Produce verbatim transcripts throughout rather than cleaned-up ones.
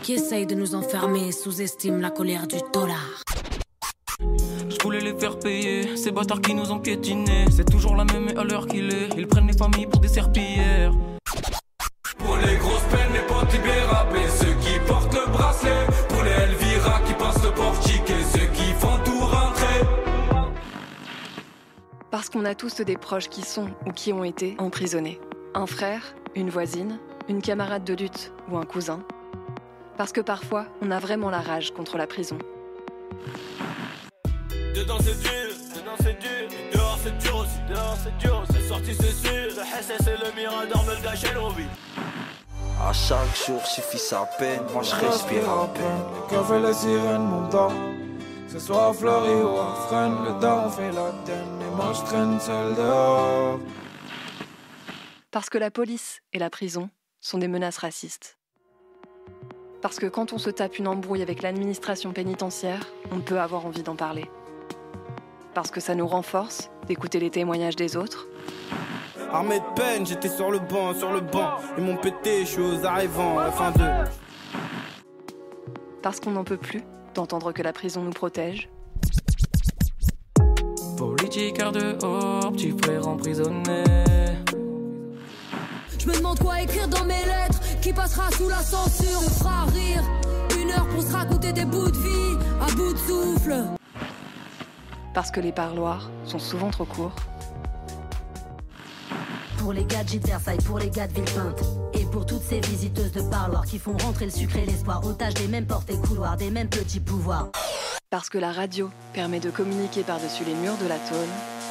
qui essayent de nous enfermer sous-estiment la colère du dollar. Je voulais les faire payer, ces bâtards qui nous ont piétinés. C'est toujours la même et à l'heure qu'il est. Ils prennent les familles pour des serpillères. Pour les grosses peines, les potes libérés, ceux qui portent le bracelet. Pour les Elvira qui passent le portique et ceux qui font tout rentrer. Parce qu'on a tous des proches qui sont ou qui ont été emprisonnés. Un frère, une voisine, une camarade de lutte ou un cousin. Parce que parfois, on a vraiment la rage contre la prison. Dedans c'est dur, dedans c'est dur, et dehors c'est dur aussi, dehors c'est dur, c'est sorti c'est sûr, le S S et le Mirador me le gâchaient l'envie. À chaque jour suffit sa peine, moi je respire à peine. Le cœur fait les sirènes, mon temps. Que ce soit à Fleury ou à Fresnes, le daron fait la tienne, et moi je traîne seul dehors. Parce que la police et la prison sont des menaces racistes. Parce que quand on se tape une embrouille avec l'administration pénitentiaire, on peut avoir envie d'en parler. Parce que ça nous renforce d'écouter les témoignages des autres. Armé de peine, j'étais sur le banc, sur le banc. Ils m'ont pété, je suis aux arrivants, la fin de... Parce qu'on n'en peut plus d'entendre que la prison nous protège. Politiqueur dehors, petit frère emprisonné. Je me demande quoi écrire dans mes lettres, qui passera sous la censure, se fera rire. Une heure pour se raconter des bouts de vie, à bout de souffle. Parce que les parloirs sont souvent trop courts. Pour les gars de Gîte Versailles, pour les gars de Villepinte, et pour toutes ces visiteuses de parloirs qui font rentrer le sucre et l'espoir, otages des mêmes portes et couloirs, des mêmes petits pouvoirs. Parce que la radio permet de communiquer par-dessus les murs de la tôle.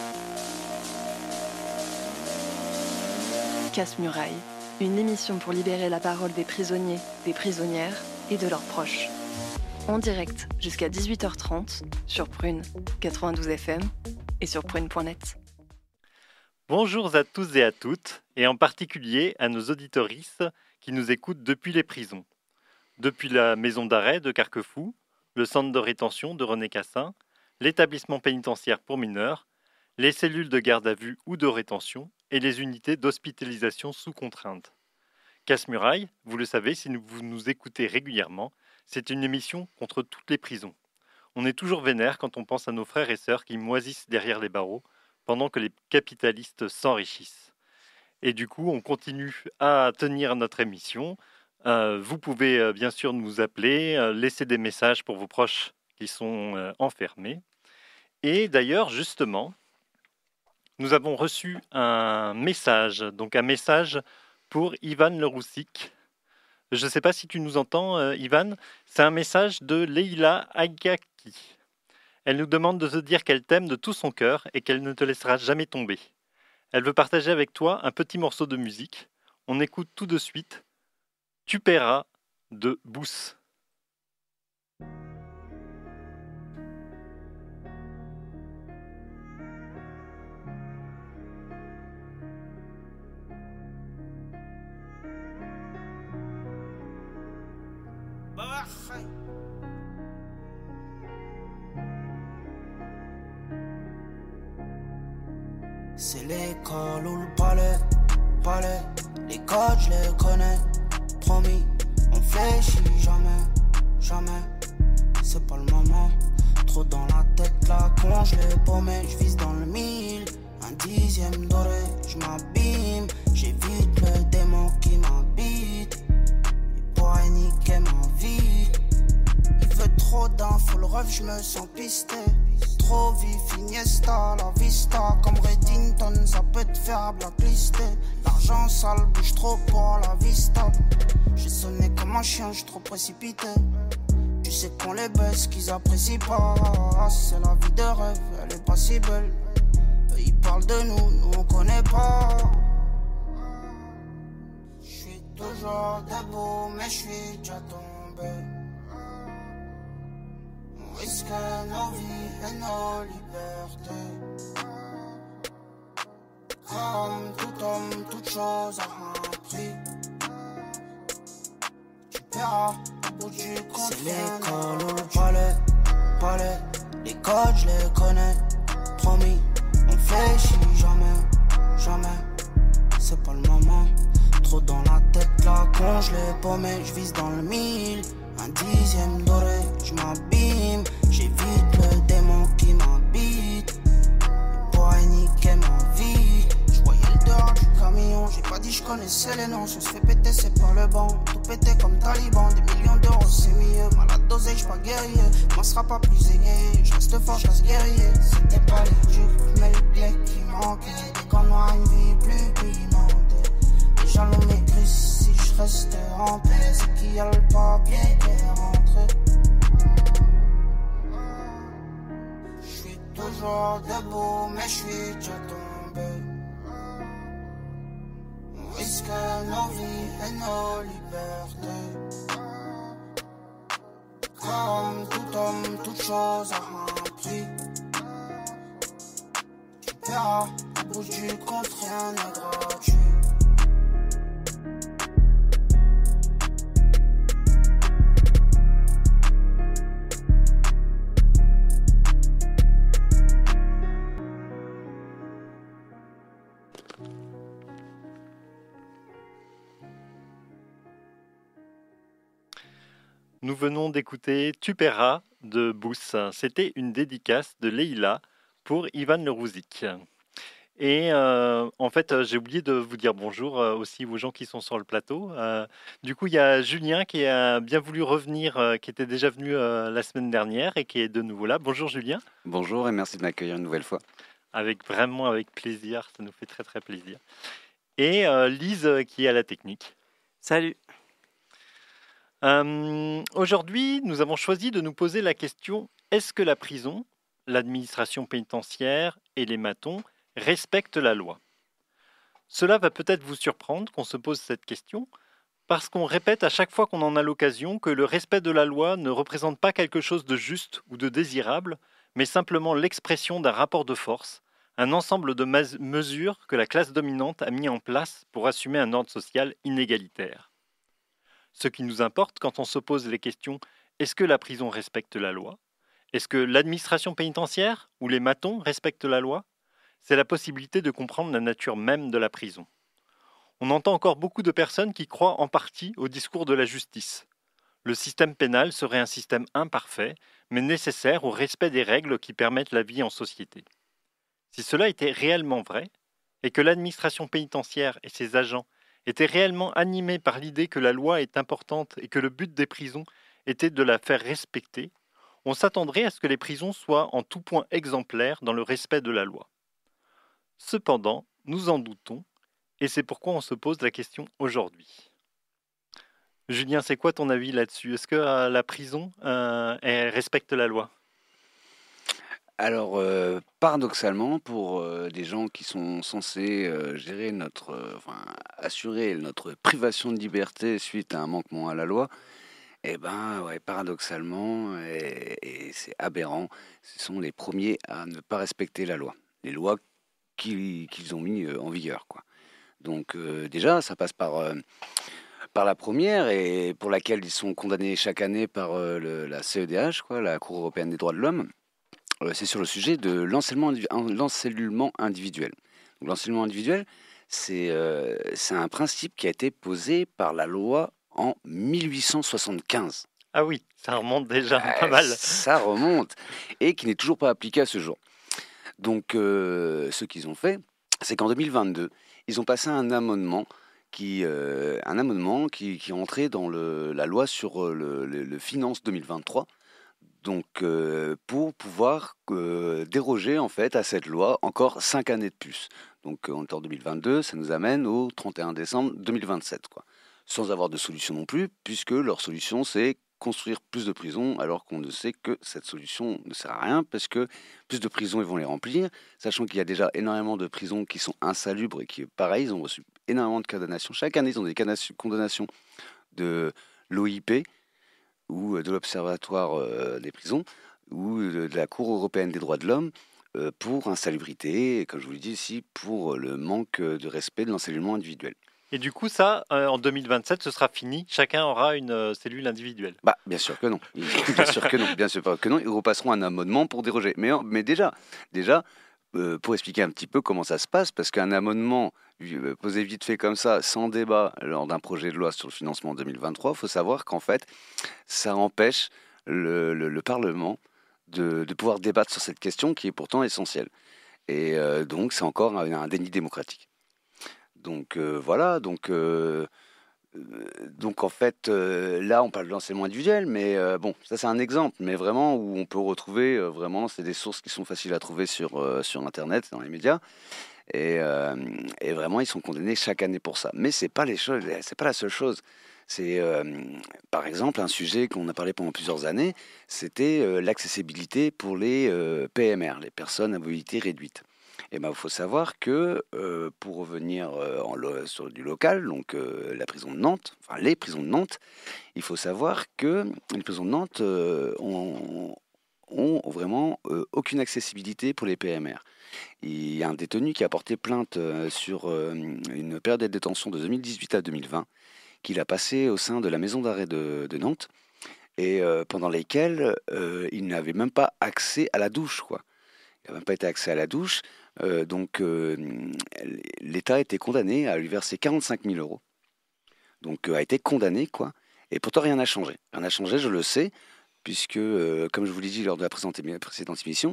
Casse-Muraille, une émission pour libérer la parole des prisonniers, des prisonnières et de leurs proches. En direct jusqu'à dix-huit heures trente sur Prune quatre-vingt-douze F M et sur prune point net. Bonjour à tous et à toutes, et en particulier à nos auditorices qui nous écoutent depuis les prisons. Depuis la maison d'arrêt de Carquefou, le centre de rétention de René Cassin, l'établissement pénitentiaire pour mineurs, les cellules de garde à vue ou de rétention et les unités d'hospitalisation sous contrainte. Casse-Muraille, vous le savez si vous nous écoutez régulièrement, c'est une émission contre toutes les prisons. On est toujours vénère quand on pense à nos frères et sœurs qui moisissent derrière les barreaux pendant que les capitalistes s'enrichissent. Et du coup, on continue à tenir notre émission. Euh, vous pouvez euh, bien sûr nous appeler, euh, laisser des messages pour vos proches qui sont euh, enfermés. Et d'ailleurs, justement, nous avons reçu un message, donc un message pour Ivan Le Roussic. Je ne sais pas si tu nous entends, euh, Ivan. C'est un message de Leila Agaki. Elle nous demande de te dire qu'elle t'aime de tout son cœur et qu'elle ne te laissera jamais tomber. Elle veut partager avec toi un petit morceau de musique. On écoute tout de suite « Tu paieras » de Booth. C'est l'école ou le palais, palais, les codes je les connais, promis, on fléchit jamais, jamais, c'est pas le moment, trop dans la tête la con, je l'ai paumé, je vise dans le mille, un dixième doré, je m'abîme, j'évite le démon qui m'habite, il pourrait niquer ma vie, il veut trop d'infos, le rêve je me sens pisté. Trop vif, Iniesta, la vista. Comme Reddington, ça peut te faire blacklister. L'argent sale bouge trop pour la vista. J'ai sonné comme un chien, j'suis trop précipité. Tu sais qu'on les baisse, qu'ils apprécient pas. C'est la vie de rêve, elle est pas si belle. Ils parlent de nous, nous on connaît pas. J'suis toujours debout, mais j'suis déjà tombé. On risque nos vies et nos libertés. Comme tout homme, toute chose a un prix. Tu paieras au bout du compte. C'est l'école ou le palais, palais. Les codes je les connais, promis. On fléchit jamais, jamais. C'est pas le moment. trop dans la tête, la congelée, paumé, je vise dans le mille. Un dixième doré, je m'abîme, j'évite le démon qui m'habite. Il pourrait niquer ma vie. Je voyais le dehors du camion, j'ai pas dit je connaissais les noms. Si on se fait péter, c'est pas le banc. Tout péter comme Taliban, des millions d'euros, c'est mieux. Malade d'oseille, j'suis pas guerrier, moi sera pas plus égayé. J'reste fort, j'reste guerrier. C'était pas les juges, mais le blé qui manquait. Dès qu'on aura une vie plus pimentée. Les jaloux m'écrissent si j'reste en paix. C'est qu'il y a le papier qui est rentré. J'suis toujours debout, mais j'suis déjà tombé. On risque nos vies et nos libertés. Comme tout homme, toute chose a un prix. Tu paieras au bout du compte, rien n'est gratuit. Nous venons d'écouter Tu paieras de Bous. C'était une dédicace de Leïla pour Ivan Le Rouzik. Et euh, en fait, j'ai oublié de vous dire bonjour euh, aussi aux gens qui sont sur le plateau. Euh, du coup, il y a Julien qui a bien voulu revenir, euh, qui était déjà venu euh, la semaine dernière et qui est de nouveau là. Bonjour Julien. Bonjour et merci de m'accueillir une nouvelle fois. Avec vraiment avec plaisir, ça nous fait très très plaisir. Et euh, Lise qui est à la technique. Salut. Euh, aujourd'hui, nous avons choisi de nous poser la question: est-ce que la prison, l'administration pénitentiaire et les matons respectent la loi? Cela va peut-être vous surprendre qu'on se pose cette question, parce qu'on répète à chaque fois qu'on en a l'occasion que le respect de la loi ne représente pas quelque chose de juste ou de désirable, mais simplement l'expression d'un rapport de force, un ensemble de mes- mesures que la classe dominante a mis en place pour assumer un ordre social inégalitaire. Ce qui nous importe quand on se pose les questions: est-ce que la prison respecte la loi? Est-ce que l'administration pénitentiaire ou les matons respectent la loi? C'est la possibilité de comprendre la nature même de la prison. On entend encore beaucoup de personnes qui croient en partie au discours de la justice. Le système pénal serait un système imparfait, mais nécessaire au respect des règles qui permettent la vie en société. Si cela était réellement vrai, et que l'administration pénitentiaire et ses agents étaient réellement animés par l'idée que la loi est importante et que le but des prisons était de la faire respecter, on s'attendrait à ce que les prisons soient en tout point exemplaires dans le respect de la loi. Cependant, nous en doutons, et c'est pourquoi on se pose la question aujourd'hui. Julien, c'est quoi ton avis là-dessus? Est-ce que euh, la prison euh, elle respecte la loi? Alors, euh, paradoxalement, pour euh, des gens qui sont censés euh, gérer notre, euh, enfin, assurer notre privation de liberté suite à un manquement à la loi, eh ben, ouais, paradoxalement, et, et c'est aberrant, ce sont les premiers à ne pas respecter la loi, les lois qu'ils, qu'ils ont mis euh, en vigueur, quoi. Donc, euh, déjà, ça passe par euh, par la première et pour laquelle ils sont condamnés chaque année par euh, le, la C E D H, quoi, la Cour européenne des droits de l'homme. Euh, c'est sur le sujet de l'encellulement, l'encellulement individuel. Donc, l'encellulement individuel, c'est, euh, c'est un principe qui a été posé par la loi en mille huit cent soixante-quinze. Ah oui, ça remonte déjà euh, pas mal. Ça remonte, et qui n'est toujours pas appliqué à ce jour. Donc, euh, ce qu'ils ont fait, c'est qu'en deux mille vingt-deux, ils ont passé un amendement qui, euh, un amendement qui, qui entrait dans le, la loi sur le, le, le finance deux mille vingt-trois. Donc, euh, pour pouvoir euh, déroger en fait à cette loi encore cinq années de plus. Donc, on est en deux mille vingt-deux, ça nous amène au trente et un décembre deux mille vingt-sept, quoi. Sans avoir de solution non plus, puisque leur solution, c'est construire plus de prisons, alors qu'on ne sait que cette solution ne sert à rien, parce que plus de prisons, ils vont les remplir, sachant qu'il y a déjà énormément de prisons qui sont insalubres et qui, pareil, ils ont reçu énormément de condamnations. Chaque année, ils ont des condamnations de l'O I P, ou de l'Observatoire euh, des prisons, ou de, de la Cour européenne des droits de l'homme, euh, pour insalubrité, et comme je vous l'ai dit ici, pour le manque de respect de l'encellulement individuel. Et du coup, ça, euh, en deux mille vingt-sept, ce sera fini. Chacun aura une euh, cellule individuelle. Bah, bien sûr que non. Bien sûr que non. Bien sûr que non. Ils repasseront un amendement pour déroger. Mais, mais déjà, déjà euh, pour expliquer un petit peu comment ça se passe, parce qu'un amendement posé vite fait comme ça, sans débat, lors d'un projet de loi sur le financement deux mille vingt-trois, il faut savoir qu'en fait, ça empêche le, le, le Parlement de, de pouvoir débattre sur cette question qui est pourtant essentielle. Et euh, donc, c'est encore un, un déni démocratique. Donc, euh, voilà. Donc, euh, donc, en fait, euh, là, on parle de l'enseignement individuel, mais euh, bon, ça, c'est un exemple. Mais vraiment, où on peut retrouver, euh, vraiment, c'est des sources qui sont faciles à trouver sur, euh, sur Internet, dans les médias. Et, euh, et vraiment, ils sont condamnés chaque année pour ça. Mais c'est pas les choses, c'est pas la seule chose. C'est, euh, par exemple, un sujet qu'on a parlé pendant plusieurs années, c'était euh, l'accessibilité pour les euh, P M R, les personnes à mobilité réduite. Et ben, il faut savoir que, euh, pour revenir euh, en lo- sur du local, donc euh, la prison de Nantes, enfin les prisons de Nantes, il faut savoir que les prisons de Nantes euh, ont, ont vraiment euh, aucune accessibilité pour les P M R. Il y a un détenu qui a porté plainte euh, sur euh, une période de détention de deux mille dix-huit à deux mille vingt, qu'il a passé au sein de la maison d'arrêt de, de Nantes, et euh, pendant lesquelles euh, il n'avait même pas accès à la douche, quoi. Il n'a même pas été accès à la douche, euh, donc euh, l'État a été condamné à lui verser quarante-cinq mille euros. Donc euh, a été condamné, quoi. Et pourtant rien n'a changé. Rien n'a changé, je le sais, puisque, euh, comme je vous l'ai dit lors de la précédente, précédente émission,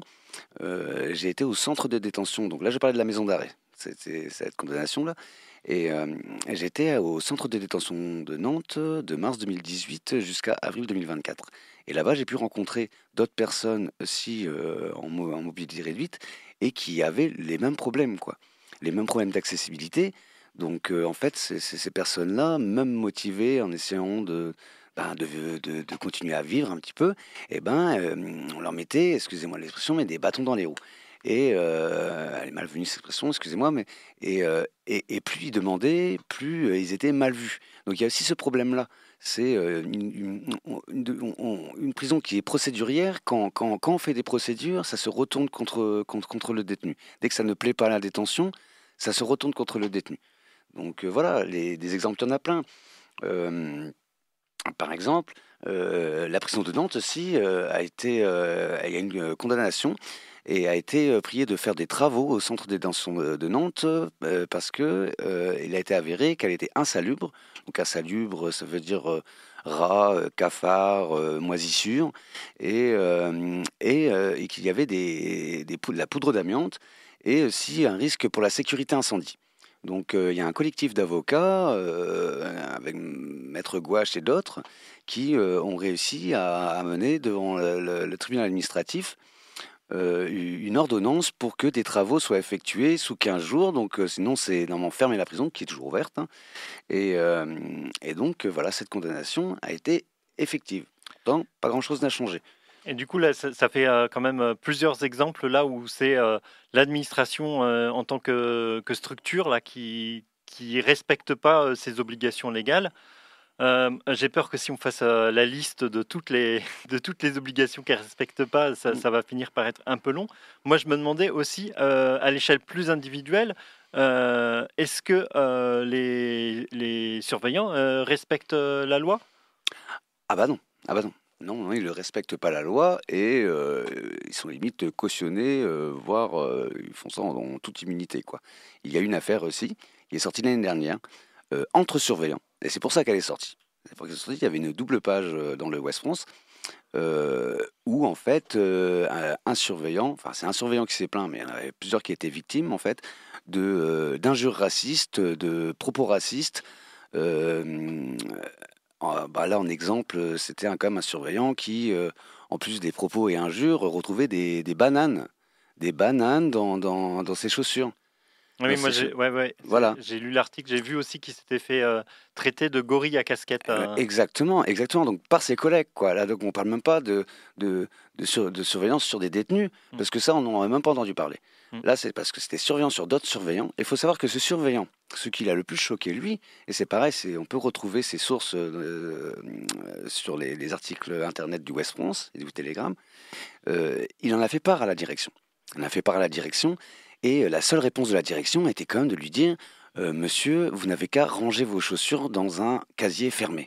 euh, j'ai été au centre de détention. Donc là, je parlais de la maison d'arrêt, c'était cette condamnation-là. Et euh, j'étais au centre de détention de Nantes de mars deux mille dix-huit jusqu'à avril deux mille vingt-quatre. Et là-bas, j'ai pu rencontrer d'autres personnes aussi euh, en, mo- en mobilité réduite et qui avaient les mêmes problèmes, quoi. Les mêmes problèmes d'accessibilité. Donc, euh, en fait, c'est- c'est- ces personnes-là, même motivées en essayant de, ben, de, de- de continuer à vivre un petit peu, eh ben, euh, on leur mettait, excusez-moi l'expression, mais des bâtons dans les roues. Et euh, elle est malvenue cette expression, excusez-moi, mais et, euh, et, et plus ils demandaient, plus euh, ils étaient mal vus. Donc il y a aussi ce problème-là. C'est euh, une, une- une- une- une prison qui est procédurière. Quand, quand, quand on fait des procédures, ça se retourne contre, contre, contre le détenu. Dès que ça ne plaît pas à la détention, ça se retourne contre le détenu. Donc euh, voilà, les, des exemples, il y en a plein. Euh, Par exemple, euh, la prison de Nantes aussi euh, a été, euh, il y a une euh, condamnation et a été euh, priée de faire des travaux au centre des détention de, de Nantes euh, parce que euh, il a été avéré qu'elle était insalubre. Donc insalubre, ça veut dire euh, rats, euh, cafards, euh, moisissures, et, euh, et, euh, et qu'il y avait des, des pou- de la poudre d'amiante et aussi un risque pour la sécurité incendie. Donc euh, il y a un collectif d'avocats euh, avec Maître Gouache et d'autres qui euh, ont réussi à, à mener devant le, le- le tribunal administratif euh, une ordonnance pour que des travaux soient effectués sous quinze jours. Donc euh, sinon c'est normalement fermer la prison qui est toujours ouverte, hein. Et, euh, et donc euh, voilà, cette condamnation a été effective. Donc pas grand-chose n'a changé. Et du coup, là, ça, ça fait euh, quand même euh, plusieurs exemples là où c'est euh, l'administration euh, en tant que, que structure là, qui qui respecte pas euh, ses obligations légales. Euh, j'ai peur que si on fasse euh, la liste de toutes les, de toutes les obligations qu'elle ne respecte pas, ça, ça va finir par être un peu long. Moi, je me demandais aussi, euh, à l'échelle plus individuelle, euh, est-ce que euh, les, les surveillants euh, respectent euh, la loi ? Ah bah non, ah bah non. Non, non, ils ne respectent pas la loi et euh, ils sont limite cautionnés, euh, voire euh, ils font ça en, en toute immunité, quoi. Il y a une affaire aussi, qui est sortie l'année dernière, euh, entre surveillants, et c'est pour ça qu'elle est sortie. C'est pour qu'elle est sortie, il y avait une double page euh, dans le Ouest France, euh, où en fait, euh, un, un surveillant, enfin c'est un surveillant qui s'est plaint, mais il y en avait plusieurs qui étaient victimes, en fait, de, euh, d'injures racistes, de propos racistes, euh, euh, bah là, en exemple, c'était un, quand même un surveillant qui, euh, en plus des propos et injures, retrouvait des, des bananes, des bananes dans, dans, dans ses chaussures. Oui, Dans moi ses j'ai chau- ouais, ouais, Voilà. j'ai lu l'article, j'ai vu aussi qu'il s'était fait euh, traiter de gorille à casquette. Euh, hein. Exactement, exactement. Donc par ses collègues, quoi. Là, donc on parle même pas de de, de, sur- de surveillance sur des détenus, Mm. parce que ça, on n'en a même pas entendu parler. Mm. Là, c'est parce que c'était surveillance sur d'autres surveillants. Il faut savoir que ce surveillant, ce qui l'a le plus choqué, lui, et c'est pareil, c'est on peut retrouver ses sources euh, euh, sur les, les articles internet du Ouest France et du Télégramme. Euh, il en a fait part à la direction. Il en a fait part à la direction, et euh, la seule réponse de la direction était quand même de lui dire euh, Monsieur, vous n'avez qu'à ranger vos chaussures dans un casier fermé.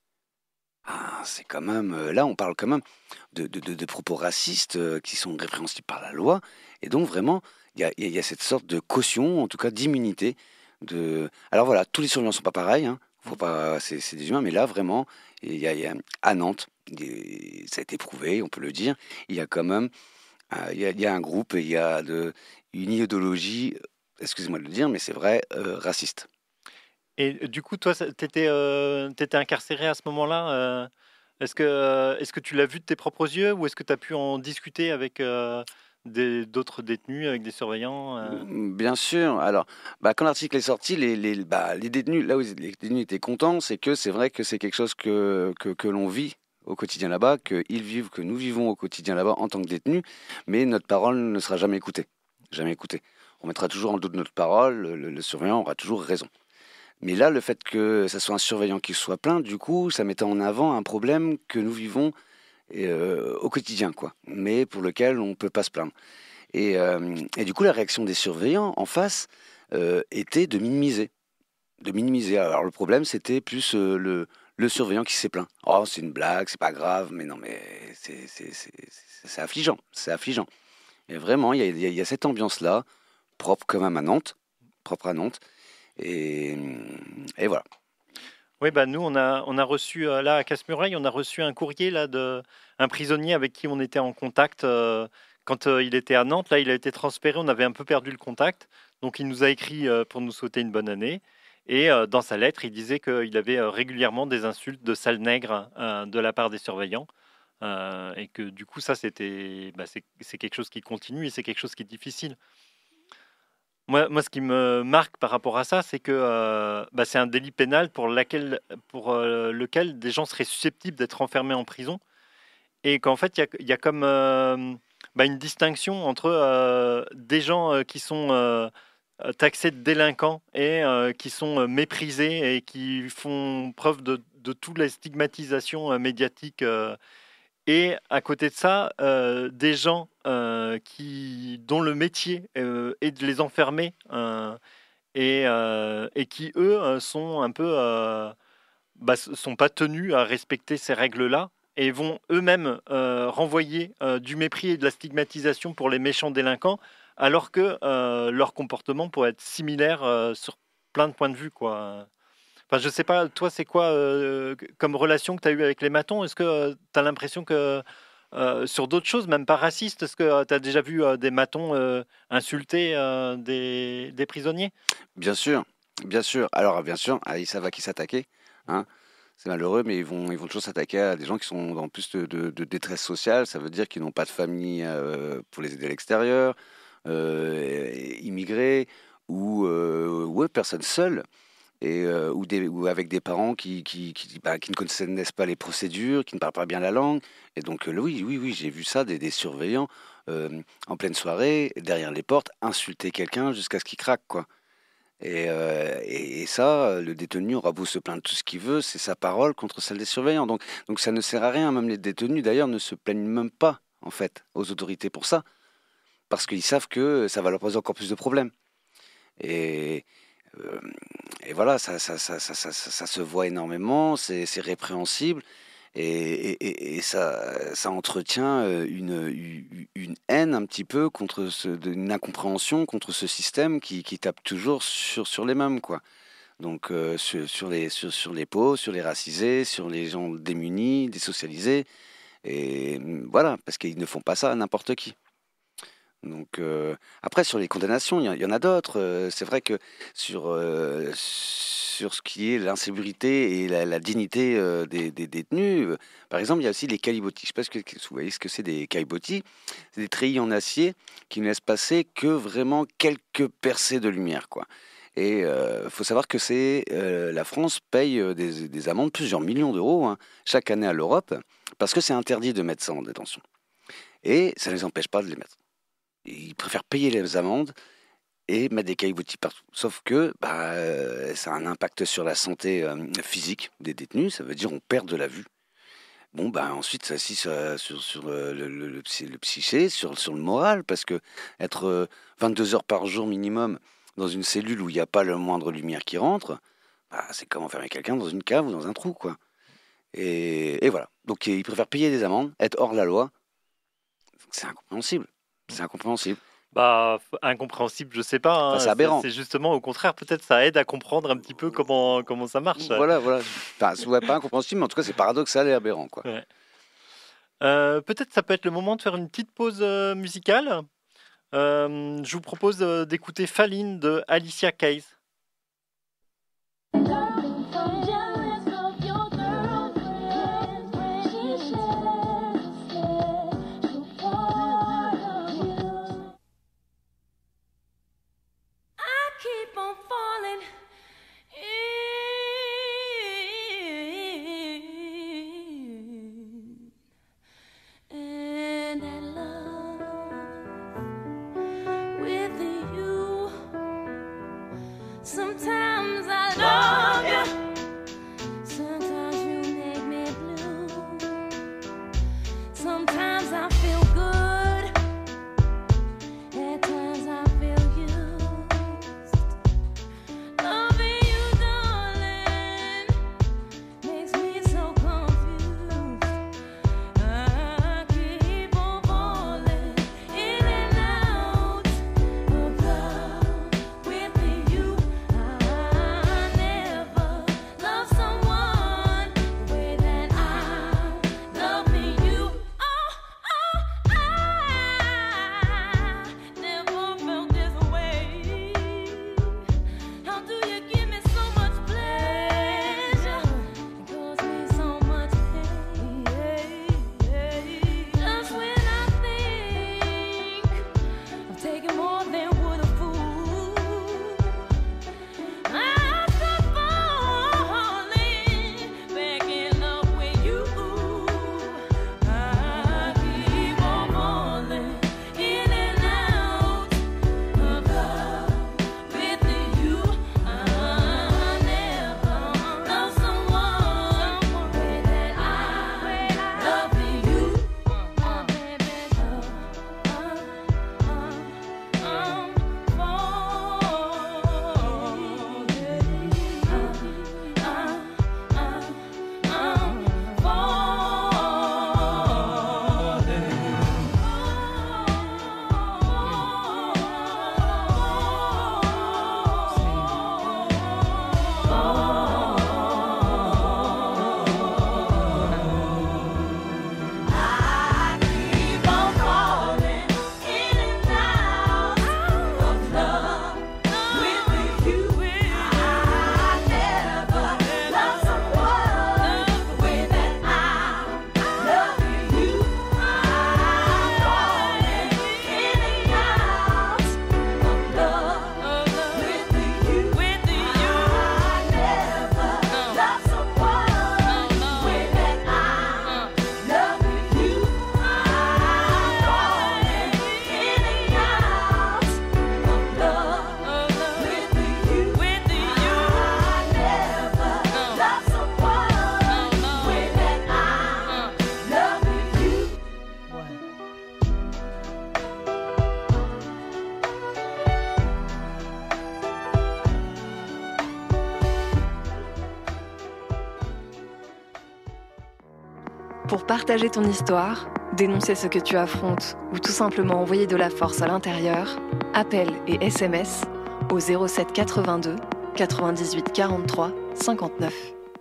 Ah, c'est quand même. euh, Là, on parle quand même de, de- de- de propos racistes euh, qui sont répréhensibles par la loi. Et donc, vraiment, il y a, il y a- il y a cette sorte de caution, en tout cas d'immunité, de... Alors voilà, tous les surveillants sont pas pareils, hein. Faut pas, c'est, c'est des humains, mais là vraiment, il y a, il y a à Nantes, il- ça a été prouvé, on peut le dire, il y a quand même, euh, il y a, il y a un groupe, il y a de, une idéologie, excusez-moi de le dire, mais c'est vrai, euh, raciste. Et du coup, toi, tu étais incarcéré à ce moment-là. euh, Est-ce que, euh, est-ce que tu l'as vu de tes propres yeux ou est-ce que tu as pu en discuter avec euh, des- d'autres détenus, avec des surveillants euh Mm, Bien sûr. Alors, bah, quand l'article est sorti, les, les, bah, les détenus, là où les détenus étaient contents, c'est que c'est vrai que c'est quelque chose que, que, que l'on vit au quotidien là-bas, qu'ils vivent, que nous vivons au quotidien là-bas en tant que détenus, mais notre parole ne sera jamais écoutée. Jamais écoutée. On mettra toujours en doute notre parole, le, le surveillant aura toujours raison. Mais là, le fait que ce soit un surveillant qui soit plaint, du coup, ça mettait en avant un problème que nous vivons euh, au quotidien, quoi, mais pour lequel on ne peut pas se plaindre. Et, euh, et du coup, la réaction des surveillants en face euh, était de minimiser. De minimiser. Alors le problème, c'était plus euh, le, le surveillant qui s'est plaint. Oh, c'est une blague, c'est pas grave, mais non, mais c'est, c'est, c'est, c'est- c'est affligeant. C'est affligeant. Et vraiment, il y a, il y a- il y a cette ambiance-là, propre quand même à Nantes, propre à Nantes. Et, et voilà. Oui, bah nous, on a, on a reçu, euh, là, à Casse-Muraille, on a reçu un courrier là, de un prisonnier avec qui on était en contact euh, quand euh, il était à Nantes. Là, il a été transféré, on avait un peu perdu le contact. Donc, il nous a écrit euh, pour nous souhaiter une bonne année. Et euh, dans sa lettre, il disait qu'il avait euh, régulièrement des insultes de sale nègre euh, de la part des surveillants. Euh, et que du coup, ça, c'était, bah, c'est c'est quelque chose qui continue et c'est quelque chose qui est difficile. Moi, moi, ce qui me marque par rapport à ça, c'est que euh, bah, c'est un délit pénal pour, laquelle, pour euh, lequel des gens seraient susceptibles d'être enfermés en prison. Et qu'en fait, il y a, il y a comme euh, bah, une distinction entre euh, des gens euh, qui sont euh, euh, taxés de délinquants et euh, qui sont euh, méprisés et qui font preuve de, de toute la stigmatisation euh, médiatique. euh, et à côté de ça, euh, des gens euh, qui, dont le métier euh, est de les enfermer euh, et, euh, et qui, eux, euh, sont un peu, euh, bah, s- sont pas tenus à respecter ces règles-là et vont eux-mêmes euh, renvoyer euh, du mépris et de la stigmatisation pour les méchants délinquants, alors que euh, leur comportement pourrait être similaire euh, sur plein de points de vue, quoi. Enfin, je sais pas, toi, c'est quoi euh, comme relation que tu as eue avec les matons? Est-ce que tu as l'impression que euh, sur d'autres choses, même pas racistes, est-ce que tu as déjà vu euh, des matons euh, insulter euh, des, des prisonniers? Bien sûr, bien sûr. Alors, bien sûr, ah, ils savent à qui s'attaquer, hein. C'est malheureux, mais ils vont, ils vont toujours s'attaquer à des gens qui sont en plus de, de- de détresse sociale. Ça veut dire qu'ils n'ont pas de famille euh, pour les aider à l'extérieur, euh, immigrés ou euh, ouais, personnes seules. Et, euh, ou, des, ou avec des parents qui, qui, qui, bah, qui ne connaissent pas les procédures, qui ne parlent pas bien la langue. Et donc, euh, oui, oui, oui, j'ai vu ça, des, des surveillants euh, en pleine soirée, derrière les portes, insulter quelqu'un jusqu'à ce qu'il craque, quoi. Et, euh, et, et ça, le détenu aura beau se plaindre tout ce qu'il veut, c'est sa parole contre celle des surveillants. Donc, donc ça ne sert à rien. Même les détenus, d'ailleurs, ne se plaignent même pas, en fait, aux autorités pour ça, parce qu'ils savent que ça va leur poser encore plus de problèmes. Et, euh, et voilà, ça, ça, ça, ça, ça, ça- ça se voit énormément, c'est c'est répréhensible, et, et- et- et ça, ça entretient euh, une, une une haine un petit peu contre ce, de- une incompréhension contre ce système qui, qui tape toujours sur, sur les mêmes, quoi. Donc euh, sur, sur les, sur, sur les pauvres, sur les racisés, sur les gens démunis, désocialisés, et mm, voilà, parce qu'ils ne font pas ça à n'importe qui. Donc euh, après sur les condamnations, il y, en il y en a d'autres. Euh, c'est vrai que sur euh, sur ce qui est l'insécurité et la, la dignité euh, des, des détenus, euh, par exemple, il y a aussi les caillebotis. Je sais pas ce que vous voyez ce que c'est des caillebotis. C'est des treillis en acier qui ne laissent passer que vraiment quelques percées de lumière, quoi. Et il faut savoir que c'est euh, la France paye euh, des, des amendes plusieurs millions d'euros hein, chaque année à l'Europe parce que c'est interdit de mettre ça en détention. Et ça ne les empêche pas de les mettre. Ils préfèrent payer les amendes et mettre des caillebotis partout. Sauf que bah, euh, ça a un impact sur la santé euh, physique des détenus, ça veut dire on perd de la vue. Bon, bah, ensuite, ça aussi sur, sur, sur euh, le, le, le, psy- le psyché, sur, sur le moral, parce que être euh, vingt-deux heures par jour minimum dans une cellule où il n'y a pas le moindre lumière qui rentre, bah, c'est comme enfermer quelqu'un dans une cave ou dans un trou, quoi. Et, et voilà. Donc, ils préfèrent payer des amendes, être hors la loi. C'est incompréhensible. C'est incompréhensible. Bah, f- incompréhensible, je sais pas. hein. Enfin, c'est C'est aberrant. c'est justement au contraire, peut-être ça aide à comprendre un petit peu comment, comment ça marche. Voilà, voilà. Enfin, c'est ouais, pas incompréhensible, mais en tout cas, c'est paradoxal et aberrant, quoi. Ouais. Euh, peut-être ça peut être le moment de faire une petite pause euh, musicale. Euh, je vous propose euh, d'écouter Falling de Alicia Keys. I keep on falling in, and I love with you. Sometimes I love you, sometimes you make me blue. Sometimes I feel good, at times I feel used. Loving you, darling, makes me so confused. I keep on falling in and out of love with you. I never loved someone the way that I'm loving you. Oh, oh, I never felt this way. How do you give me so much pleasure and cause me so much pain? Just when I think I'm taking more than would a fool, I start falling back in love with you. I keep on falling in and out of love with you. I never loved someone the way that I love you. Oh, baby, I'm keep on falling in and out of love with you. I never loved someone the way that I love you. I'm falling in and out of love with you. I never loved someone the way that I love you. I'm falling in and out of love with you. I never loved someone the way that I love you. Pour partager ton histoire, dénoncer ce que tu affrontes ou tout simplement envoyer de la force à l'intérieur, appel et S M S au zéro sept quatre-vingt-deux quatre-vingt-dix-huit quarante-trois cinquante-neuf.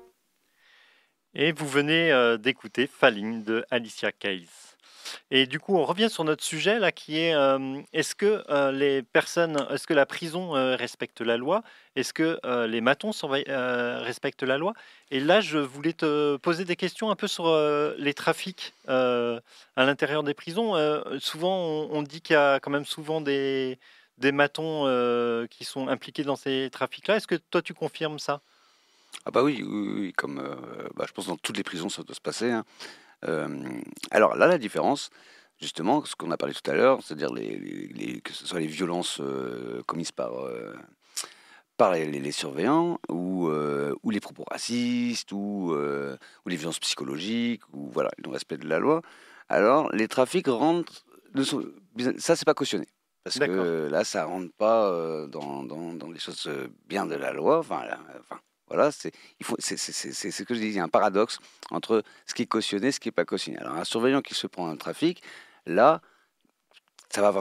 Et vous venez euh, d'écouter Falling de Alicia Keys. Et du coup, on revient sur notre sujet là, qui est euh, est-ce que euh, les personnes, est-ce que la prison euh, respecte la loi? Est-ce que euh, les matons surveillent- euh, respectent la loi? Et là, je voulais te poser des questions un peu sur euh, les trafics euh, à l'intérieur des prisons. Euh, souvent, on, on dit qu'il y a quand même souvent des, des matons euh, qui sont impliqués dans ces trafics-là. Est-ce que toi, tu confirmes ça? Ah bah oui, oui, oui, comme euh, bah, je pense que dans toutes les prisons ça doit se passer, hein. Euh, alors là, la différence, justement, ce qu'on a parlé tout à l'heure, c'est-à-dire les, les- les- que ce soit les violences euh, commises par, euh, par les, les- les surveillants, ou, euh, ou les propos racistes, ou, euh, ou les violences psychologiques, ou voilà, le respect de la loi. Alors, les trafics rentrent, ne sont- ça c'est pas cautionné. Parce D'accord. que là, ça rentre pas euh, dans, dans, dans les choses euh, bien de la loi. Enfin, là, enfin, voilà, c'est il faut, c'est c'est- c'est- c'est ce que je dis. Il y a un paradoxe entre ce qui est cautionné et ce qui n'est pas cautionné. Alors, un surveillant qui se prend un trafic, là, ça va pas passer.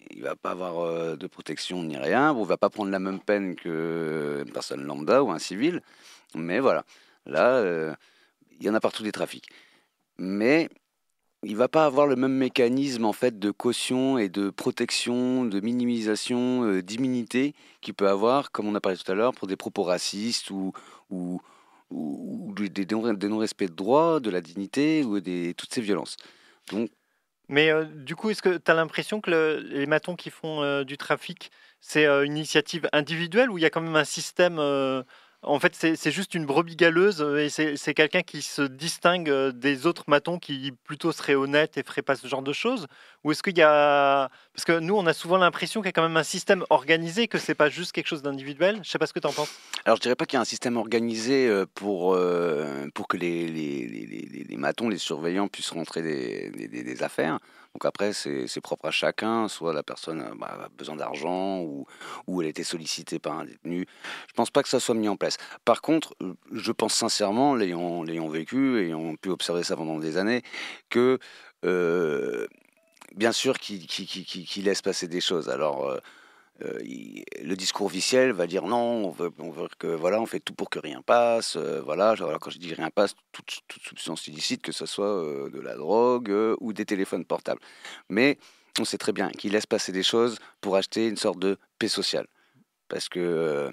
il va pas avoir euh, de protection ni rien. Bon, il va pas prendre la même peine qu'une personne lambda ou un civil, mais voilà. Là, euh, il y en a partout des trafics. Mais il va pas avoir le même mécanisme en fait de caution et de protection, de minimisation, euh, d'immunité qu'il peut avoir, comme on a parlé tout à l'heure, pour des propos racistes ou, ou, ou, ou des, des non- des non-respects de droits, de la dignité ou des, toutes ces violences. Donc, Mais euh, du coup, est-ce que tu as l'impression que le- les matons qui font euh, du trafic, c'est euh, une initiative individuelle ou il y a quand même un système euh, En fait, c'est c'est juste une brebis galeuse euh, et c'est c'est quelqu'un qui se distingue euh, des autres matons qui plutôt seraient honnêtes et feraient pas ce genre de choses? Ou est-ce qu'il y a... Parce que nous, on a souvent l'impression qu'il y a quand même un système organisé, que c'est pas juste quelque chose d'individuel. Je sais pas ce que tu en penses. alors je dirais pas qu'il y a un système organisé euh, pour, euh, pour que les, les, les, les- les matons, les surveillants puissent rentrer des, des- des- des affaires. Donc après, c'est c'est propre à chacun. Soit la personne euh, bah, a besoin d'argent ou, ou elle a été sollicitée par un détenu. Je pense pas que ça soit mis en place. Par contre, euh, je pense sincèrement, l'ayant l'ayant vécu, ayant pu observer ça pendant des années, que euh, bien sûr qu'il qu'il- qu'il- qu'il- qu'il laisse passer des choses. Alors, euh, euh, il- le discours officiel va dire non, on veut, on veut que voilà, on fait tout pour que rien passe. euh, voilà, genre, quand je dis rien passe, toute, toute substance illicite, que ce soit euh, de la drogue euh, ou des téléphones portables. Mais on sait très bien qu'il laisse passer des choses pour acheter une sorte de paix sociale, parce que euh,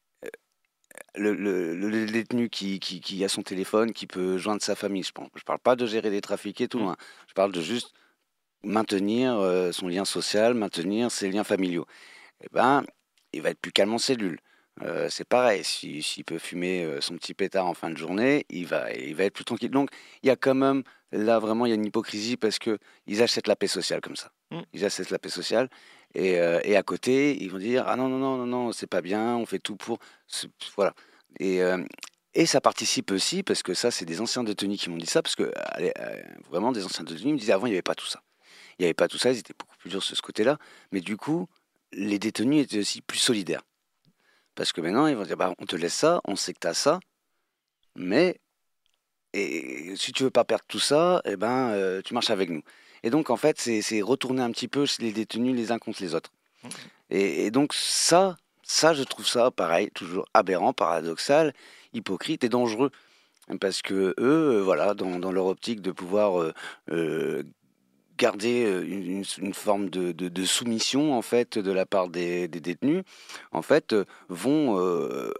le, le- le détenu qui, qui, qui a son téléphone, qui peut joindre sa famille, je ne parle pas de gérer des trafiqués, tout loin. Je parle de juste maintenir euh, son lien social, maintenir ses liens familiaux. Eh ben, il va être plus calme en cellule. Euh, c'est pareil, si- s'il peut fumer euh, son petit pétard en fin de journée, il va, il va être plus tranquille. Donc, il y a quand même, là, vraiment, il y a une hypocrisie parce que ils achètent la paix sociale comme ça. Mm. Ils achètent la paix sociale et, euh, et à côté, ils vont dire ah non non non non non, c'est pas bien, on fait tout pour, c'est- voilà. Et euh, et ça participe aussi parce que ça, c'est des anciens détenus qui m'ont dit ça parce que allez, euh, vraiment des anciens détenus me disaient avant il n'y avait pas tout ça. Il n'y avait pas tout ça, ils étaient beaucoup plus durs sur ce côté-là. Mais du coup, les détenus étaient aussi plus solidaires. Parce que maintenant, ils vont dire, bah, on te laisse ça, on sait que tu as ça, mais et, si tu veux pas perdre tout ça, eh ben, euh, tu marches avec nous. Et donc, en fait, c'est c'est retourner un petit peu chez les détenus les uns contre les autres. Et, et donc, ça, ça, je trouve ça, pareil, toujours aberrant, paradoxal, hypocrite et dangereux. Parce que eux, euh, voilà, dans, dans leur optique de pouvoir euh, euh, garder euh, une, une- une forme de, de- de soumission en fait de la part des, des détenus, en fait, euh, vont euh,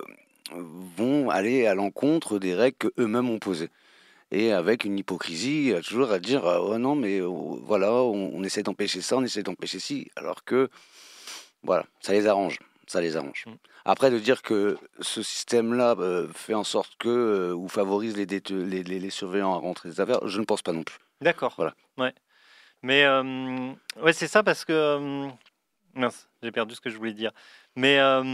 vont aller à l'encontre des règles que eux-mêmes ont posées. Et avec une hypocrisie, euh, toujours à dire euh, oh non mais euh, voilà, on, on essaie d'empêcher ça, on essaie d'empêcher ci, alors que voilà, ça les arrange, ça les arrange. Après, de dire que ce système-là euh, fait en sorte que euh, ou favorise les, déte- les, les, les surveillants à rentrer des affaires, je ne pense pas non plus. D'accord. Voilà. Ouais. Mais euh, ouais, c'est ça parce que euh, mince, j'ai perdu ce que je voulais dire. Mais euh,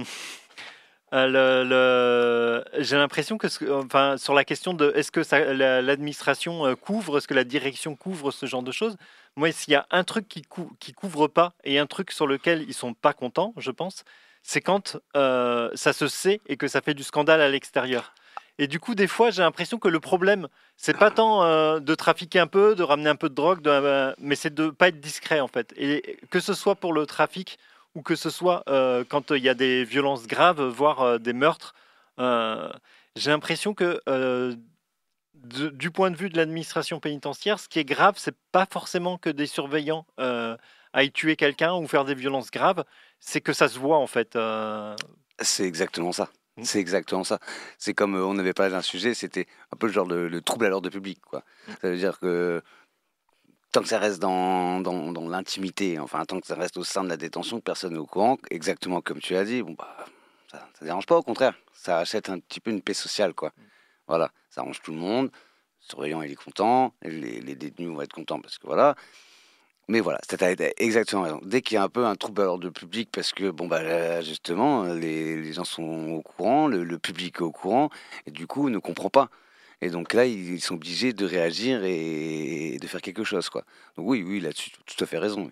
euh, le, le- j'ai l'impression que, ce- enfin, sur la question de est-ce que ça- la- l'administration euh, couvre, est-ce que la direction couvre ce genre de choses, moi, s'il y a un truc qui, cou- qui couvre pas et un truc sur lequel ils sont pas contents, je pense, c'est quand euh, ça se sait et que ça fait du scandale à l'extérieur. Et du coup, des fois, j'ai l'impression que le problème, c'est pas tant euh, de trafiquer un peu, de ramener un peu de drogue, de- euh, mais c'est de pas être discret en fait. Et que ce soit pour le trafic ou que ce soit euh, quand il y a des violences graves, voire euh, des meurtres, euh, j'ai l'impression que euh, de- du point de vue de l'administration pénitentiaire, ce qui est grave, c'est pas forcément que des surveillants euh, aillent tuer quelqu'un ou faire des violences graves, c'est que ça se voit en fait. euh. C'est exactement ça. C'est exactement ça. C'est comme euh, on avait parlé d'un sujet, c'était un peu le genre de le trouble à l'ordre public, quoi. Ça veut dire que tant que ça reste dans, dans, dans l'intimité, enfin tant que ça reste au sein de la détention, que personne n'est au courant, exactement comme tu as dit, bon bah ça, ça dérange pas, au contraire, ça achète un petit peu une paix sociale, quoi. Voilà, ça arrange tout le monde. Le surveillant il est content, les, les détenus vont être contents parce que voilà. Mais voilà, c'est exactement raison. Dès qu'il y a un peu un trouble à l'ordre public, parce que bon bah là, justement, les, les gens sont au courant, le, le public est au courant, et du coup ne comprend pas. Et donc là, ils sont obligés de réagir et, et de faire quelque chose, quoi. Donc oui, oui, là-dessus, tu as tout à fait raison. Oui.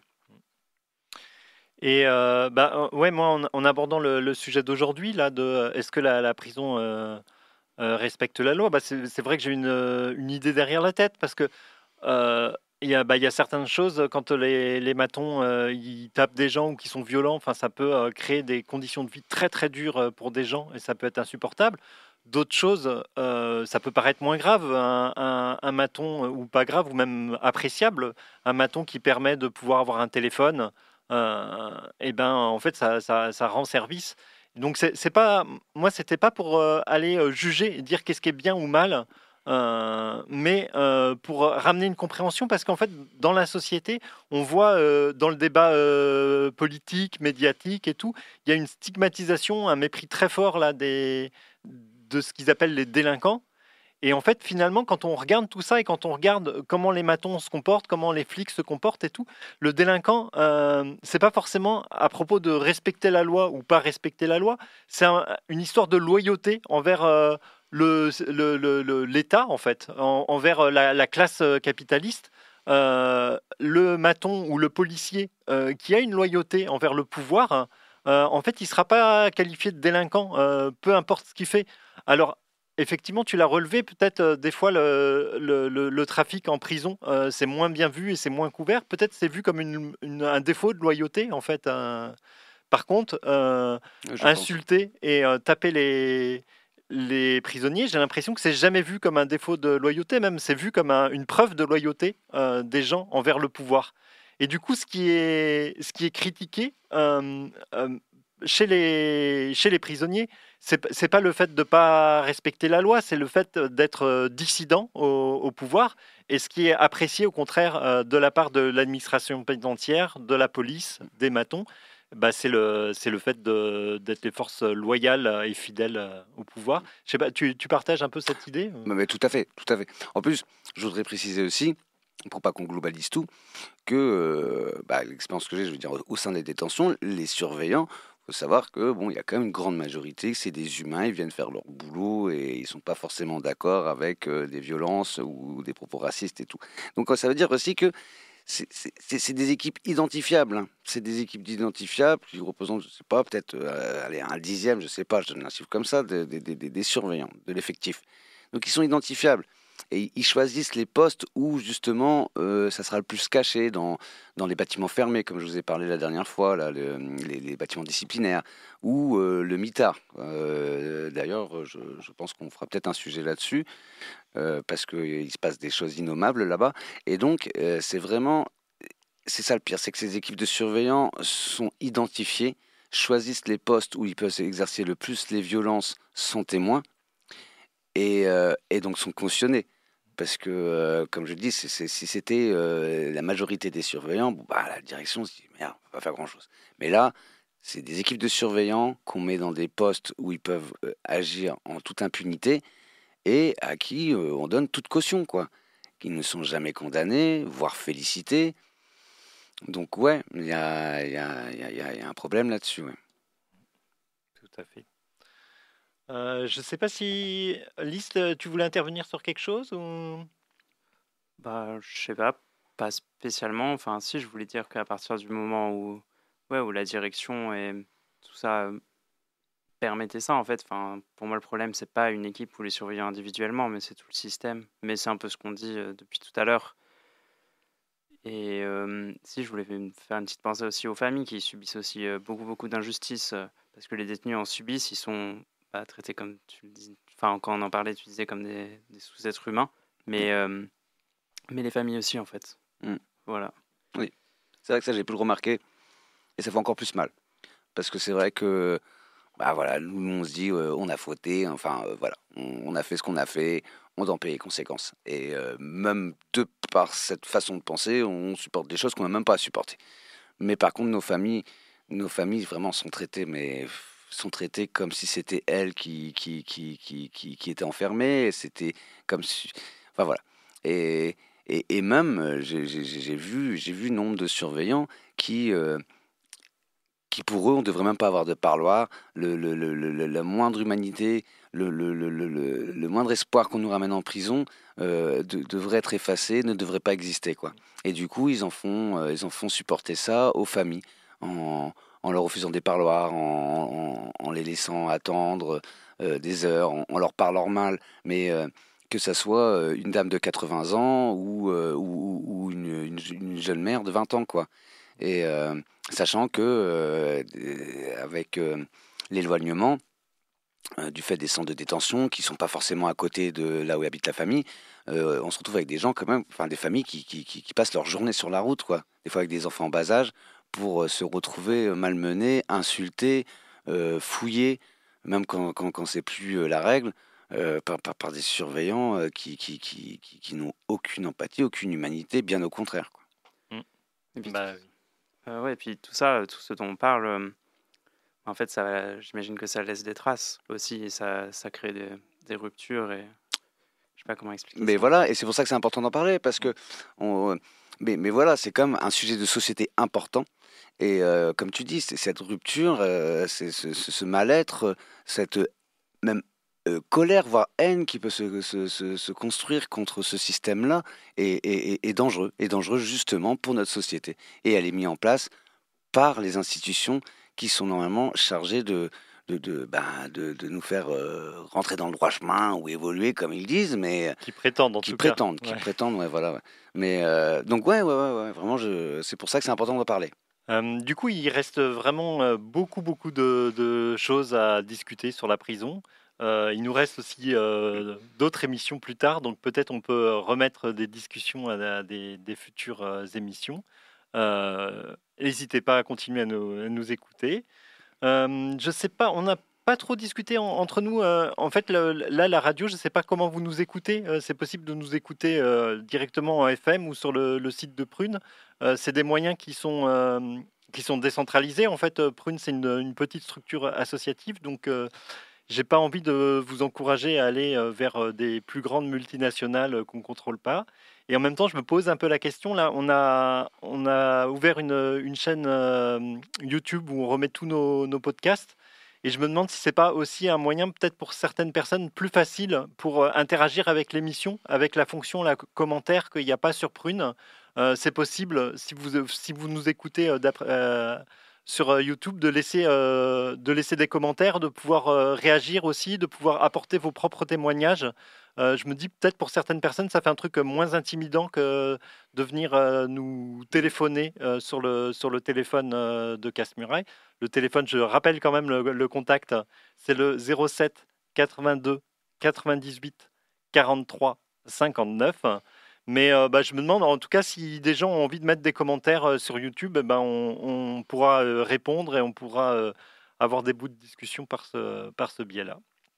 Et euh, bah, euh, ouais, moi, en, en abordant le, le sujet d'aujourd'hui, là, de euh, est-ce que la, la prison euh, euh, respecte la loi, bah, c'est c'est vrai que j'ai une, euh, une idée derrière la tête, parce que euh, il y a, bah, il y a certaines choses, quand les, les matons euh, ils tapent des gens ou qui sont violents, enfin, ça peut euh, créer des conditions de vie très très dures euh, pour des gens et ça peut être insupportable. D'autres choses, euh, ça peut paraître moins grave, un, un, un maton, euh, ou pas grave, ou même appréciable, un maton qui permet de pouvoir avoir un téléphone, euh, et ben en fait ça, ça, ça rend service. Donc c'est c'est pas, moi c'était pas pour euh, aller euh, juger et dire qu'est-ce qui est bien ou mal, euh, mais euh, pour ramener une compréhension parce qu'en fait dans la société on voit euh, dans le débat euh, politique, médiatique et tout, il y a une stigmatisation, un mépris très fort là des de ce qu'ils appellent les délinquants. Et en fait, finalement, quand on regarde tout ça et quand on regarde comment les matons se comportent, comment les flics se comportent et tout, le délinquant, euh, c'est pas forcément à propos de respecter la loi ou pas respecter la loi. C'est un- une histoire de loyauté envers euh, le, le- le- le- l'État, en fait, en- envers la, la classe euh, capitaliste. Euh, le maton ou le policier euh, qui a une loyauté envers le pouvoir, euh, en fait, il ne sera pas qualifié de délinquant, euh, peu importe ce qu'il fait. Alors, effectivement, tu l'as relevé, peut-être euh, des fois le, le- le- le trafic en prison, euh, c'est moins bien vu et c'est moins couvert. Peut-être c'est vu comme une- une- un défaut de loyauté, en fait. un- Par contre, euh, Je pense. insulter et euh, taper les, les prisonniers, j'ai l'impression que c'est jamais vu comme un défaut de loyauté, même c'est vu comme un- une preuve de loyauté euh, des gens envers le pouvoir. Et du coup, ce qui est, ce qui est critiqué euh, euh, chez, les, chez les prisonniers, c'est p- c'est pas le fait de ne pas respecter la loi, c'est le fait d'être euh, dissident au, au pouvoir. Et ce qui est apprécié, au contraire, euh, de la part de l'administration pénitentiaire, de la police, des matons, bah, c'est le, c'est le fait de- d'être les forces loyales et fidèles euh, au pouvoir. Je sais pas, tu, tu partages un peu cette idée? Mais, mais tout à fait, tout à fait. En plus, je voudrais préciser aussi, pour pas qu'on globalise tout, que euh, bah, l'expérience que j'ai, je veux dire, au sein des détentions, les surveillants, faut savoir que bon, il y a quand même une grande majorité, c'est des humains, ils viennent faire leur boulot et ils sont pas forcément d'accord avec euh, des violences ou des propos racistes et tout. Donc ça veut dire aussi que c'est c'est- c'est- c'est des équipes identifiables. hein. C'est des équipes identifiables qui représentent, je sais pas, peut-être euh, allez, un dixième, je sais pas, je donne un chiffre comme ça, de- de- de- de- des surveillants, de l'effectif. Donc ils sont identifiables. Et ils choisissent les postes où justement euh, ça sera le plus caché dans, dans les bâtiments fermés, comme je vous ai parlé la dernière fois, là, le- les, les bâtiments disciplinaires, ou euh, le mitard. Euh, D'ailleurs, je, je pense qu'on fera peut-être un sujet là-dessus, euh, parce qu'il se passe des choses innommables là-bas. Et donc, euh, c'est vraiment, c'est ça le pire, c'est que ces équipes de surveillants sont identifiées, choisissent les postes où ils peuvent exercer le plus les violences sans témoin, et, euh, et donc sont cautionnés. Parce que, euh, comme je le dis, c'est- c'est- si c'était euh, la majorité des surveillants, bon, bah, la direction se dit, merde, on va pas faire grand-chose. Mais là, c'est des équipes de surveillants qu'on met dans des postes où ils peuvent euh, agir en toute impunité et à qui euh, on donne toute caution, quoi. Qui ne sont jamais condamnés, voire félicités. Donc, ouais, il y a, il y a- il y a- il y a- il y a un problème là-dessus, ouais. Tout à fait. Euh, je sais pas si, Lys, euh, tu voulais intervenir sur quelque chose ou... Bah, je sais pas, pas spécialement. Enfin, si, je voulais dire qu'à partir du moment où, ouais, où la direction et tout ça euh, permettait ça, en fait. Enfin, pour moi, le problème, c'est pas une équipe ou les surveillants individuellement, mais c'est tout le système. Mais c'est un peu ce qu'on dit euh, depuis tout à l'heure. Et euh, si, je voulais me faire une petite pensée aussi aux familles qui subissent aussi euh, beaucoup, beaucoup d'injustices, euh, parce que les détenus en subissent, ils sont bah, traités comme tu le dis, enfin, quand on en parlait, tu disais comme des, des sous-êtres humains, mais, euh, mais les familles aussi, en fait. Mm. Voilà. Oui, c'est vrai que ça, j'ai pu le remarquer. Et ça fait encore plus mal. Parce que c'est vrai que, bah voilà, nous, on se dit, euh, on a fauté, enfin, euh, voilà, on, on a fait ce qu'on a fait, on en paye les conséquences. Et euh, même de par cette façon de penser, on supporte des choses qu'on n'a même pas à supporter. Mais par contre, nos familles, nos familles vraiment sont traitées, mais sont traitées comme si c'était elles qui, qui, qui, qui, qui, qui étaient enfermées. C'était comme si, enfin voilà. Et, et, et même, euh, j'ai j'ai- j'ai vu, j'ai vu nombre de surveillants qui, euh, qui pour eux, on ne devrait même pas avoir de parloir. Le, le, le, le- le- la moindre humanité, le, le, le, le, le- le moindre espoir qu'on nous ramène en prison euh, de- devrait être effacé, ne devrait pas exister, quoi. Et du coup, ils en font, euh, ils en font supporter ça aux familles en, en leur refusant des parloirs, en, en, en les laissant attendre euh, des heures, en, en leur parlant mal. Mais euh, que ça soit une dame de quatre-vingts ans ou, euh, ou, ou une, une, une jeune mère de vingt ans, quoi. Et euh, sachant que euh, avec euh, l'éloignement euh, du fait des centres de détention qui sont pas forcément à côté de là où habite la famille, euh, on se retrouve avec des gens quand même, enfin des familles qui, qui, qui, qui passent leur journée sur la route, quoi. Des fois avec des enfants en bas âge pour euh, se retrouver malmenés, insultés, euh, fouillés, même quand, quand, quand c'est plus euh, la règle. Euh, par, par, par des surveillants euh, qui, qui, qui, qui, qui n'ont aucune empathie, aucune humanité, bien au contraire, quoi. Mmh. Et puis, Bah, tout, euh, ouais, et puis tout ça, tout ce dont on parle, euh, en fait, ça, j'imagine que ça laisse des traces aussi, et ça, ça crée des, des ruptures, et je sais pas comment expliquer Mais ça. voilà, et c'est pour ça que c'est important d'en parler, parce que, on, mais, mais voilà, c'est comme un sujet de société important. Et euh, comme tu dis, c'est cette rupture, euh, c'est ce, ce, ce mal-être, cette même Euh, colère, voire haine qui peut se, se, se, se construire contre ce système-là est, est, est dangereux, est dangereux justement pour notre société. Et elle est mise en place par les institutions qui sont normalement chargées de, de, de, ben, de, de nous faire euh, rentrer dans le droit chemin ou évoluer, comme ils disent, mais qui prétendent en qui tout prétendent, cas. qui Ouais. prétendent, ouais, voilà. Ouais. Mais euh, donc ouais, ouais, ouais, ouais vraiment, je, c'est pour ça que c'est important d'en parler. Euh, du coup, il reste vraiment euh, beaucoup, beaucoup de, de choses à discuter sur la prison. Euh, il nous reste aussi euh, d'autres émissions plus tard, donc peut-être on peut remettre des discussions à, à des, des futures euh, émissions. Euh, N'hésitez pas à continuer à nous, à nous écouter. Euh, je sais pas, on n'a pas trop discuté en- entre nous. euh, en fait, le- là, la radio, je ne sais pas comment vous nous écoutez. Euh, c'est possible de nous écouter euh, directement en F M ou sur le, le site de Prune. Euh, c'est des moyens qui sont, euh, qui sont décentralisés. En fait, euh, Prune, c'est une, une petite structure associative, donc euh, j'ai pas envie de vous encourager à aller euh, vers euh, des plus grandes multinationales euh, qu'on ne contrôle pas. Et en même temps, je me pose un peu la question. Là, on a, on a ouvert une, une chaîne euh, YouTube où on remet tous nos, nos podcasts. Et je me demande si c'est pas aussi un moyen, peut-être pour certaines personnes, plus facile pour euh, interagir avec l'émission, avec la fonction la commentaire qu'il n'y a pas sur Prune. Euh, c'est possible, si vous, si vous nous écoutez euh, d'après, euh, sur euh, YouTube, de laisser, euh, de laisser des commentaires, de pouvoir euh, réagir aussi, de pouvoir apporter vos propres témoignages. Euh, je me dis peut-être pour certaines personnes, ça fait un truc euh, moins intimidant que de venir euh, nous téléphoner euh, sur, le, sur le téléphone euh, de Casse-Muraille. Le téléphone, je rappelle quand même le, le contact, c'est le zéro sept quatre-vingt-deux quatre-vingt-dix-huit quarante-trois cinquante-neuf. Mais euh, bah, je me demande en tout cas si des gens ont envie de mettre des commentaires euh, sur YouTube, eh ben, on, on pourra euh, répondre et on pourra euh, avoir des bouts de discussion par ce, par ce biais-là.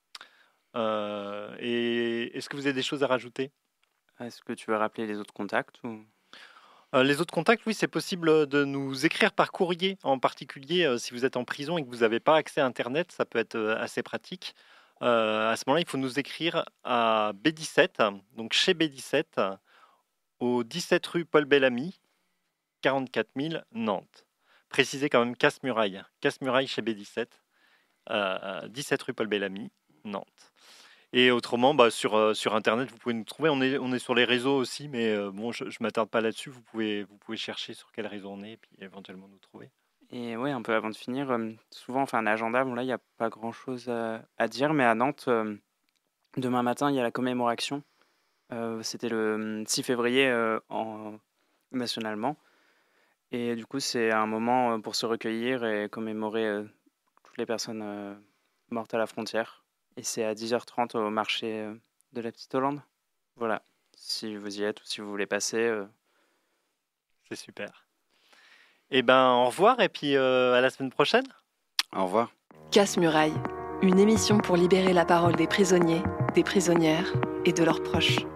Euh, et est-ce que vous avez des choses à rajouter ? Est-ce que tu veux rappeler les autres contacts ou... Euh, les autres contacts, oui, c'est possible de nous écrire par courrier, en particulier euh, si vous êtes en prison et que vous n'avez pas accès à Internet, ça peut être euh, assez pratique. Euh, à ce moment-là, il faut nous écrire à B dix-sept, donc chez B dix-sept, au dix-sept rue Paul Bellamy, quarante-quatre mille Nantes. Précisez quand même Casse-Muraille, Casse-Muraille chez B dix-sept, euh, dix-sept rue Paul Bellamy, Nantes. Et autrement, bah, sur, euh, sur Internet, vous pouvez nous trouver. On est, on est sur les réseaux aussi, mais euh, bon, je ne m'attarde pas là-dessus. Vous pouvez, vous pouvez chercher sur quel réseau on est et puis éventuellement nous trouver. Et ouais, un peu avant de finir, euh, souvent on fait un agenda. Bon, là, il n'y a pas grand-chose à, à dire, mais à Nantes, euh, demain matin, il y a la commémoration. Euh, C'était le six février euh, en, nationalement. Et du coup, c'est un moment euh, pour se recueillir et commémorer euh, toutes les personnes euh, mortes à la frontière. Et c'est à dix heures trente au marché euh, de la Petite Hollande. Voilà, si vous y êtes ou si vous voulez passer. Euh... C'est super. Eh ben, au revoir et puis euh, à la semaine prochaine. Au revoir. Casse-Muraille, une émission pour libérer la parole des prisonniers, des prisonnières et de leurs proches.